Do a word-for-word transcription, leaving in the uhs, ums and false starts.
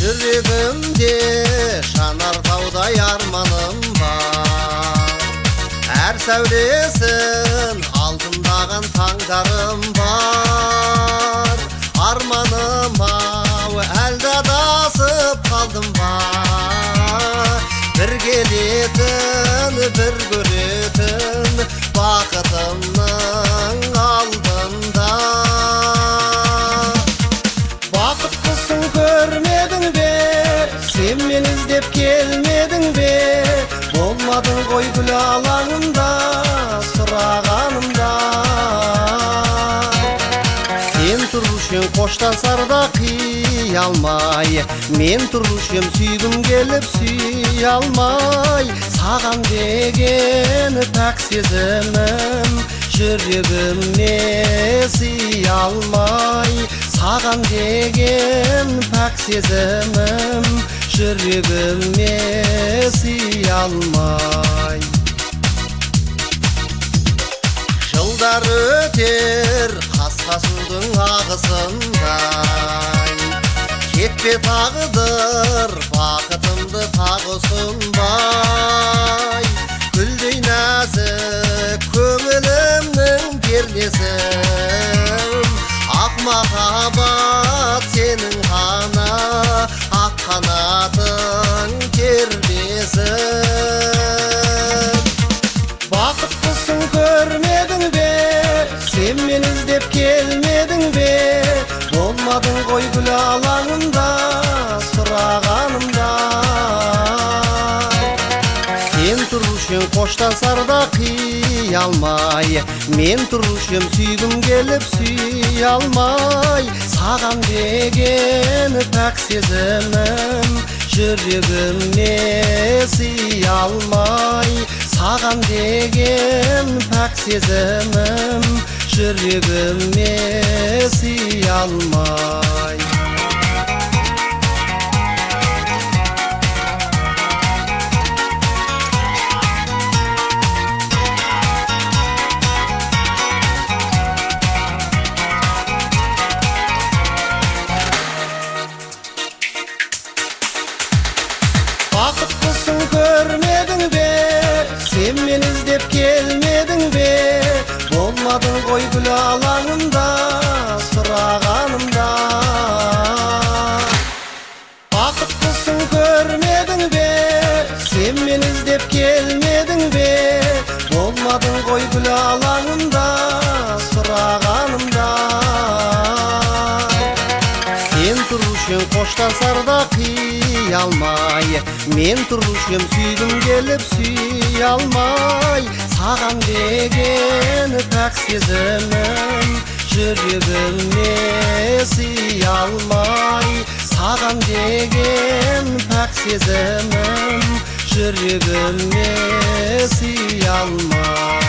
Жүрегімде жанартаудай арманым бар, әр сәулесін алтындаған таңдарым бар. Арманым ау, әлде адасып қалдым ба, бір келетін, бір көретін бақытымның алдында. Бақыттысың көрмедің бе, сен мен іздеп келмедің бе, болмадың ғой гүл алаңында сұрағанымда. Сен тұрушың қоштасарда қия алмай, мен тұрушым сүйгім келіп сүй алмай. Саған деген пәк сезімім жүрегіме сый алмай. Саған деген пәк сезімім жүрегіме сый алмай. Жылдар өтер қасқа судың ағысындай, кетпе тағдыр бақытымды тағы ұсынбай. Гүлдей нәзік көңілімнің пернесін, ақ махаббат сенің ғана, ақ қанатың тербесін. Бақыттысың көрмедің бе, сен мен іздеп келмедің бе, болмадың ғой гүл алаңында сұрағанымда. Сен тұрушың қоштасарда қия алмай, мен тұрушым сүйгім келіп сүй алмай. Саған деген пәк сезімім жүрегіме сый алмай. Саған деген пәк сезімім жүрегіме сый алмай. Бақыттысың көрмедің бе, сен мен іздеп келмедің бе, болмадың ғой гүл алаңында сұрағанымда. Бақыттысың көрмедің бе, сен мен іздеп келмедің бе, болмадың ғой гүл алаңында сұрағанымда. Сен тұрушың қоштасарда қия алмай, мен тұрушым сүйгім келіп сүй алмай. Саған деген пәк сезімім жүрегіме сый алмай. Саған деген пәк сезімім жүрегіме сый алмай.